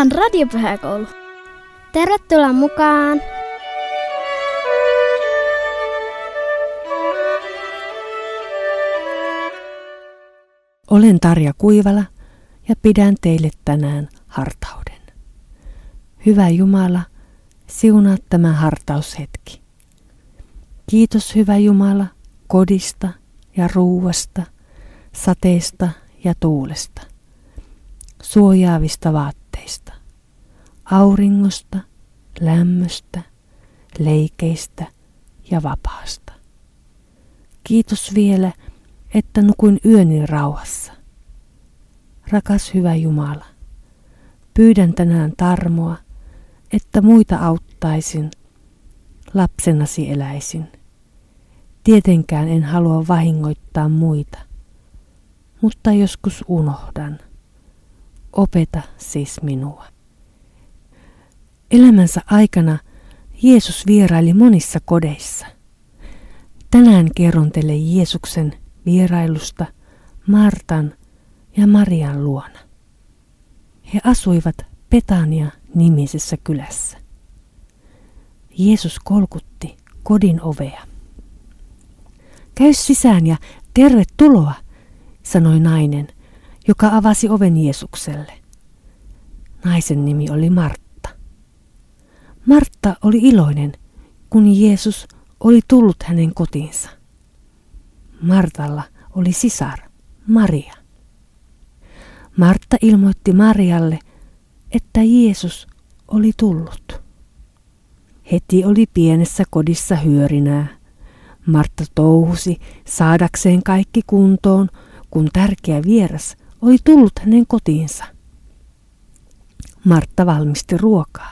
on Radiopyhäkoulu. Tervetuloa mukaan! Olen Tarja Kuivala ja pidän teille tänään hartauden. Hyvä Jumala, siunaa tämä hartaushetki. Kiitos hyvä Jumala kodista ja ruuasta, sateesta ja tuulesta, suojaavista vaatteista, auringosta, lämmöstä, leikeistä ja vapaasta. Kiitos vielä, että nukuin yöni rauhassa. Rakas hyvä Jumala, pyydän tänään tarmoa, että muita auttaisin, lapsenasi eläisin. Tietenkään en halua vahingoittaa muita, mutta joskus unohdan. Opeta siis minua. Elämänsä aikana Jeesus vieraili monissa kodeissa. Tänään kerron teille Jeesuksen vierailusta Martan ja Marian luona. He asuivat Betania-nimisessä kylässä. Jeesus kolkutti kodin ovea. Käy sisään ja tervetuloa, sanoi nainen, joka avasi oven Jeesukselle. Naisen nimi oli Martta. Martta oli iloinen, kun Jeesus oli tullut hänen kotiinsa. Martalla oli sisar, Maria. Martta ilmoitti Marialle, että Jeesus oli tullut. Heti oli pienessä kodissa hyörinää. Martta touhusi saadakseen kaikki kuntoon, kun tärkeä vieras oli tullut hänen kotiinsa. Martta valmisti ruokaa.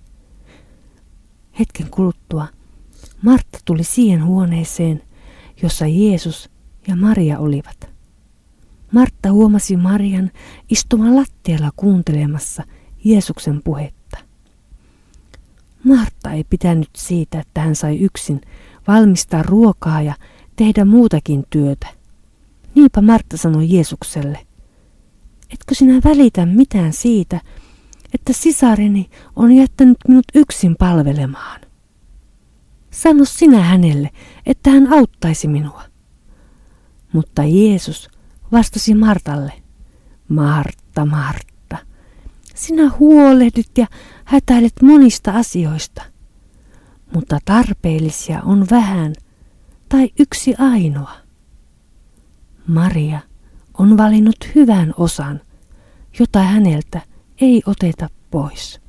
Hetken kuluttua Martta tuli siihen huoneeseen, jossa Jeesus ja Maria olivat. Martta huomasi Marian istumaan lattialla kuuntelemassa Jeesuksen puhetta. Martta ei pitänyt siitä, että hän sai yksin valmistaa ruokaa ja tehdä muutakin työtä. Niinpä Martta sanoi Jeesukselle, etkö sinä välitä mitään siitä, että sisareni on jättänyt minut yksin palvelemaan? Sano sinä hänelle, että hän auttaisi minua. Mutta Jeesus vastasi Martalle, Martta, Martta, sinä huolehdit ja hätäilet monista asioista, mutta tarpeellisia on vähän tai yksi ainoa. Maria on valinnut hyvän osan, jota häneltä ei oteta pois.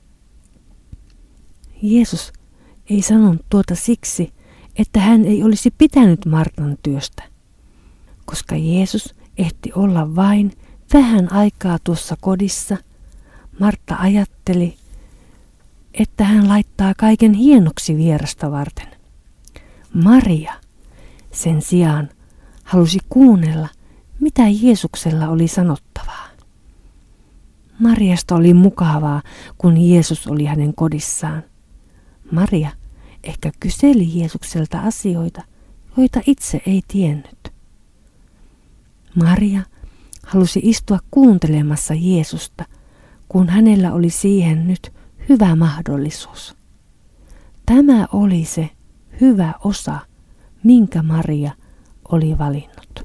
Jeesus ei sanonut tuota siksi, että hän ei olisi pitänyt Martan työstä, koska Jeesus ehti olla vain vähän aikaa tuossa kodissa. Martta ajatteli, että hän laittaa kaiken hienoksi vierasta varten. Maria sen sijaan halusi kuunnella, mitä Jeesuksella oli sanottavaa. Mariasta oli mukavaa, kun Jeesus oli hänen kodissaan. Maria ehkä kyseli Jeesukselta asioita, joita itse ei tiennyt. Maria halusi istua kuuntelemassa Jeesusta, kun hänellä oli siihen nyt hyvä mahdollisuus. Tämä oli se hyvä osa, minkä Maria oli valinnut.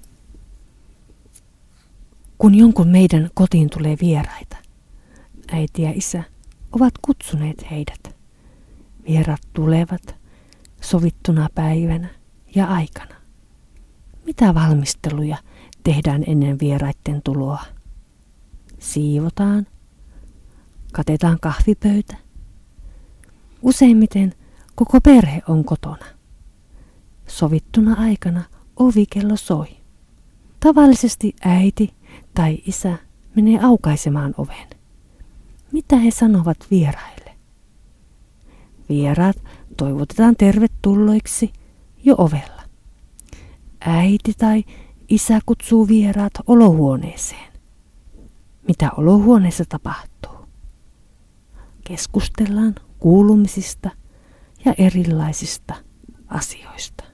Kun jonkun meidän kotiin tulee vieraita, äiti ja isä ovat kutsuneet heidät. Vieraat tulevat sovittuna päivänä ja aikana. Mitä valmisteluja tehdään ennen vieraiden tuloa? Siivotaan, katetaan kahvipöytä. Useimmiten koko perhe on kotona. Sovittuna aikana ovikello soi. Tavallisesti äiti tai isä menee aukaisemaan oven. Mitä he sanovat vieraille? Vieraat toivotetaan tervetulleiksi jo ovella. Äiti tai isä kutsuu vieraat olohuoneeseen. Mitä olohuoneessa tapahtuu? Keskustellaan kuulumisista ja erilaisista asioista.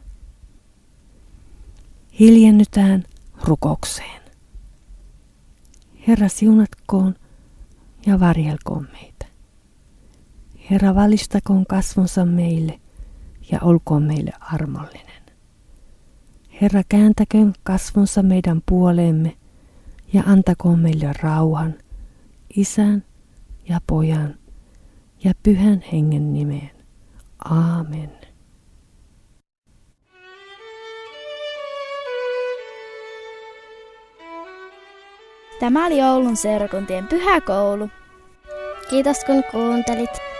Hiljennytään rukoukseen. Herra, siunatkoon ja varjelkoon meitä. Herra, valistakoon kasvonsa meille ja olkoon meille armollinen. Herra, kääntäköön kasvonsa meidän puoleemme ja antakoon meille rauhan Isän ja Pojan ja Pyhän Hengen nimeen. Aamen. Tämä oli Oulun seurakuntien pyhäkoulu. Kiitos kun kuuntelit.